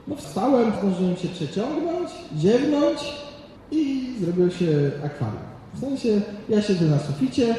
No wstałem, zdążyłem się przeciągnąć, ziewnąć i zrobił się akwarium. W sensie ja siedzę na suficie,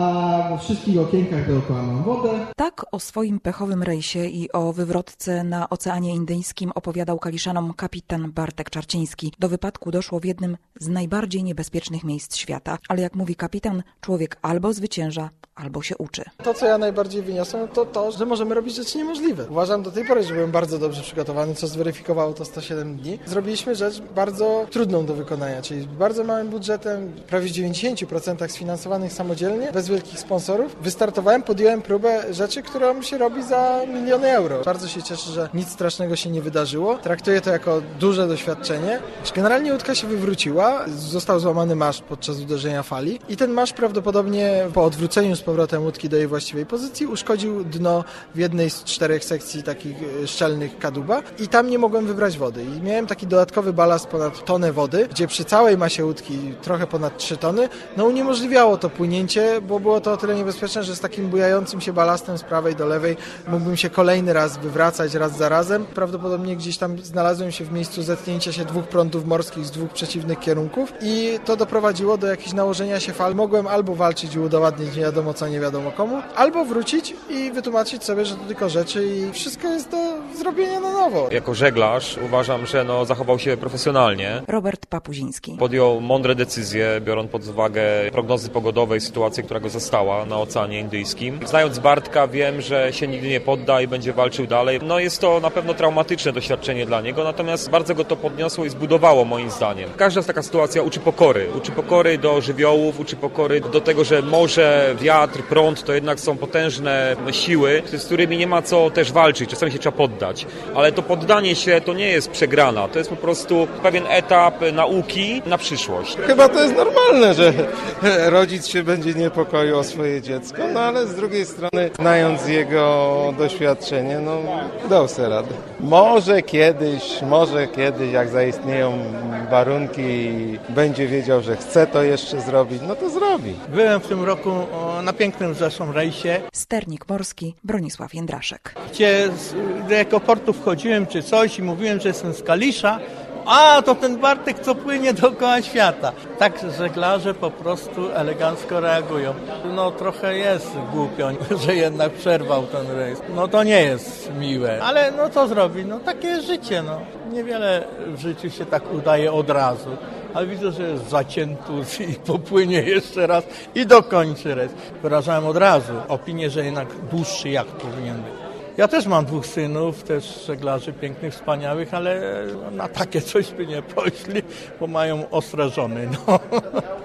a we wszystkich okienkach dookoła mam wodę. Tak o swoim pechowym rejsie i o wywrotce na Oceanie Indyjskim opowiadał Kaliszanom kapitan Bartek Czarciński. Do wypadku doszło w jednym z najbardziej niebezpiecznych miejsc świata. Ale jak mówi kapitan, człowiek albo zwycięża, albo się uczy. To, co ja najbardziej wyniosłem, to, że możemy robić rzeczy niemożliwe. Uważam do tej pory, że byłem bardzo dobrze przygotowany, co zweryfikowało to 107 dni. Zrobiliśmy rzecz bardzo trudną do wykonania, czyli z bardzo małym budżetem, prawie w 90% sfinansowanych samodzielnie, bez wielkich sponsorów. Wystartowałem, podjąłem próbę rzeczy, którą się robi za miliony euro. Bardzo się cieszę, że nic strasznego się nie wydarzyło. Traktuję to jako duże doświadczenie. Generalnie łódka się wywróciła, został złamany maszt podczas uderzenia fali i ten maszt prawdopodobnie po odwróceniu z powrotem łódki do jej właściwej pozycji uszkodził dno w jednej z 4 sekcji takich szczelnych kadłuba i tam nie mogłem wybrać wody. I miałem taki dodatkowy balast ponad tonę wody, gdzie przy całej masie łódki trochę ponad 3 tony, no uniemożliwiało to płynięcie, bo było to o tyle niebezpieczne, że z takim bujającym się balastem z prawej do lewej mógłbym się kolejny raz wywracać raz za razem. Prawdopodobnie gdzieś tam znalazłem się w miejscu zetknięcia się 2 prądów morskich z 2 przeciwnych kierunków i to doprowadziło do jakiegoś nałożenia się fal. Mogłem albo walczyć i udowadnić nie wiadomo co, nie wiadomo komu, albo wrócić i wytłumaczyć sobie, że to tylko rzeczy i wszystko jest do zrobienia na nowo. Jako żeglarz uważam, że zachował się profesjonalnie. Robert Papuziński. Podjął mądre decyzje, biorąc pod uwagę prognozy pogodowe i sytuację, która go zastała na Oceanie Indyjskim. Znając Bartka, wiem, że się nigdy nie podda i będzie walczył dalej. Jest to na pewno traumatyczne doświadczenie dla niego, natomiast bardzo go to podniosło i zbudowało moim zdaniem. Każda taka sytuacja uczy pokory do żywiołów, uczy pokory do tego, że morze, wiatr, prąd to jednak są potężne siły, z którymi nie ma co też walczyć, czasami się trzeba poddać, ale to poddanie się to nie jest przegrana, to jest po prostu pewien etap nauki na przyszłość. Chyba to jest normalne, że rodzic się będzie niepokoił o swoje dziecko, ale z drugiej strony, znając jego doświadczenie, dał sobie radę. Może kiedyś, jak zaistnieją warunki i będzie wiedział, że chce to jeszcze zrobić, to zrobi. Byłem w tym roku na pięknym zresztą rejsie. Sternik morski Bronisław Jędraszek. Gdzie do aeroportu wchodziłem czy coś i mówiłem, że jestem z Kalisza. A, to ten Bartek, co płynie dookoła świata. Tak żeglarze po prostu elegancko reagują. Trochę jest głupio, że jednak przerwał ten rejs. To nie jest miłe, ale co zrobi? Takie jest życie, Niewiele w życiu się tak udaje od razu. Ale widzę, że jest zaciętus i popłynie jeszcze raz i dokończy rejs. Wyrażałem od razu opinię, że jednak dłuższy jacht powinien być. Ja też mam 2 synów, też żeglarzy pięknych, wspaniałych, ale na takie coś by nie poszli, bo mają ostre żony.